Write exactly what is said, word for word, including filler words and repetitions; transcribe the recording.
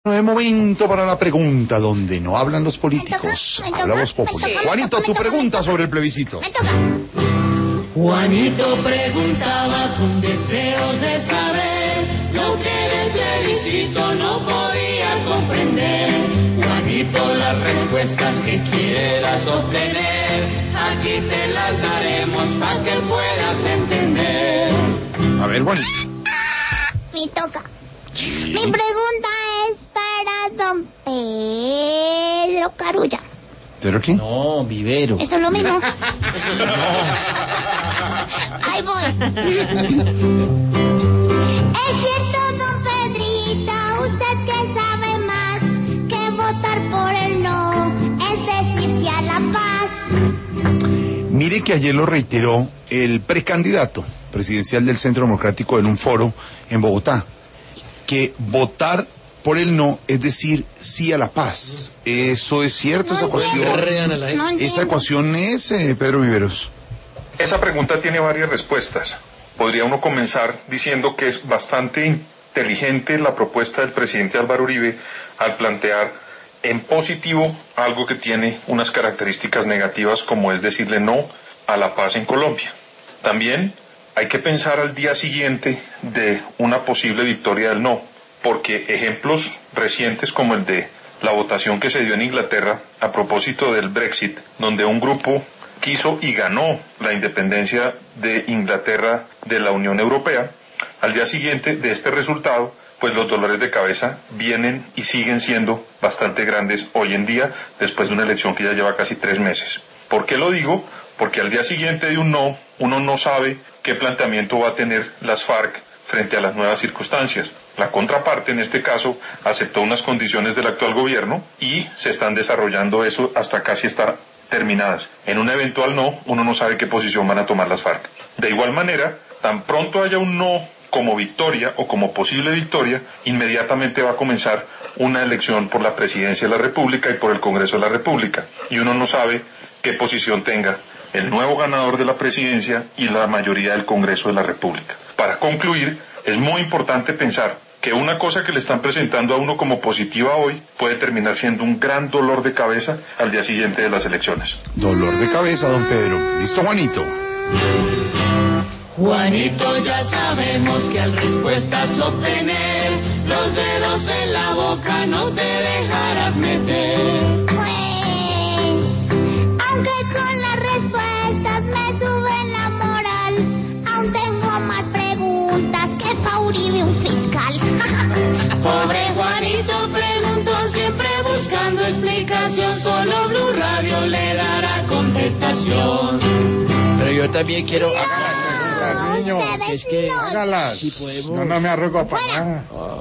No es momento para la pregunta donde no hablan los políticos, Me toca, me habla toca, Voz Populi. me toca, me Juanito, toca, tu me toca, pregunta me toca. sobre el plebiscito. Me toca. Juanito preguntaba con deseos de saber lo que del plebiscito no podía comprender. Juanito, las respuestas que quieras obtener, aquí te las daremos para que puedas entender. A ver, Juanito. Me toca. Sí. Mi pregunta es para don Pedro Carulla. ¿Pero qué? No, vivero. Eso es lo mismo. Ahí voy. Es cierto, don Pedrito, usted que sabe más que votar por el no, es decir, sí a la paz. Mire que ayer lo reiteró el precandidato presidencial del Centro Democrático en un foro en Bogotá, que votar por el no es decir sí a la paz. ¿Eso es cierto, No esa ecuación? entiendo. No Esa entiendo. ecuación es, eh, Pedro Viveros. Esa pregunta tiene varias respuestas. Podría uno comenzar diciendo que es bastante inteligente la propuesta del presidente Álvaro Uribe al plantear en positivo algo que tiene unas características negativas, como es decirle no a la paz en Colombia. También hay que pensar al día siguiente de una posible victoria del no, porque ejemplos recientes como el de la votación que se dio en Inglaterra a propósito del Brexit, donde un grupo quiso y ganó la independencia de Inglaterra de la Unión Europea, al día siguiente de este resultado, pues los dolores de cabeza vienen y siguen siendo bastante grandes hoy en día, después de una elección que ya lleva casi tres meses. ¿Por qué lo digo? Porque al día siguiente de un no, uno no sabe qué planteamiento va a tener las FARC frente a las nuevas circunstancias. La contraparte, en este caso, aceptó unas condiciones del actual gobierno y se están desarrollando eso hasta casi estar terminadas. En un eventual no, uno no sabe qué posición van a tomar las FARC. De igual manera, tan pronto haya un no como victoria o como posible victoria, inmediatamente va a comenzar una elección por la presidencia de la República y por el Congreso de la República. Y uno no sabe qué posición tenga el nuevo ganador de la presidencia y la mayoría del Congreso de la República. Para concluir, es muy importante pensar que una cosa que le están presentando a uno como positiva hoy puede terminar siendo un gran dolor de cabeza al día siguiente de las elecciones. Dolor de cabeza, don Pedro. ¿Listo, Juanito? Juanito, ya sabemos que al respuestas obtener, los dedos en la boca no te dejarás meter. Pues, aunque con las respuestas me suben la moral, aún tengo más preguntas que pa' Uribe un fiscal. Pobre Juanito preguntó siempre buscando explicación, solo Blue Radio le dará contestación. Pero yo también quiero... No, Niño, ustedes es que no. hágalas. Si podemos... No, no me arrugo para Fuera. nada.